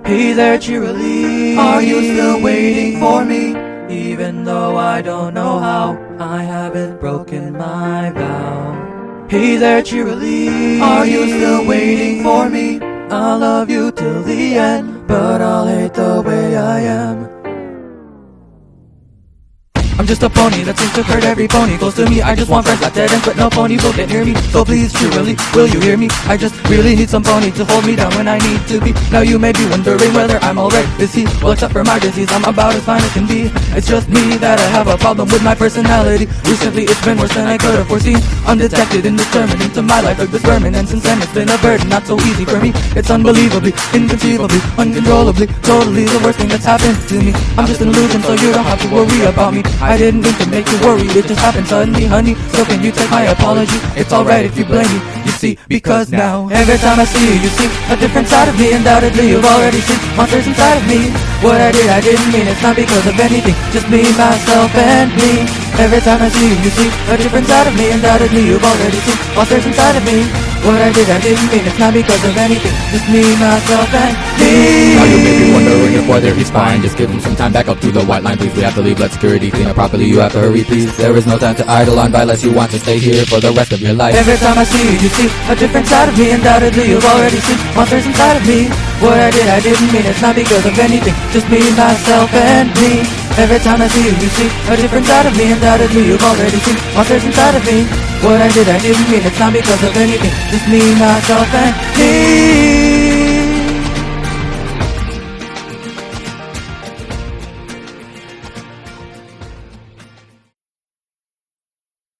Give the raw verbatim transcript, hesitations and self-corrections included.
Hey there, cheerily, are you still waiting for me? Even though I don't know how, I haven't broken my vow. Hey there, cheerily, are you still waiting for me? I'll love you till the end, but I'll hate the way I am. I'm just a pony that seems to hurt every pony close to me. I just want friends like dead ends, but no pony will get near me. So please, cheerily, will you hear me? I just really need some pony to hold me down when I need to be. Now you may be wondering whether I'm alright. Is he? Well, except for my disease, I'm about as fine as can be. It's just me that I have a problem with my personality. Recently it's been worse than I could have foreseen. Undetected, indeterminate into my life like this vermin, and since then it's been a burden, not so easy for me. It's unbelievably, inconceivably, uncontrollably, totally the worst thing that's happened to me. I'm just an illusion, so you don't have to worry about me. I didn't mean to make you worry, it just happened suddenly, honey. So can you take my apology? It's alright if you blame me, you see, because now every time I see you, you see a different side of me. Undoubtedly you've already seen monsters inside of me. What I did, I didn't mean, it's not because of anything, just me, myself, and me. Every time I see you, you see a different side of me. Undoubtedly you've already seen monsters inside of me. What I did, I didn't mean, it's not because of anything, just me, myself, and me. Now you may be wondering if whether he's fine. Just give him some time, back up to the white line, please. We have to leave, let security clean up properly. You have to hurry, please. There is no time to idle on by unless you want to stay here for the rest of your life. Every time I see you, you see a different side of me. Undoubtedly you've already seen monsters inside of me. What I did, I didn't mean, it's not because of anything, just me, myself, and me. Every time I see you, you see a different side of me. Undoubtedly you've already seen monsters inside of me. What I did, I didn't mean, it's not because of anything, just me, myself, and me.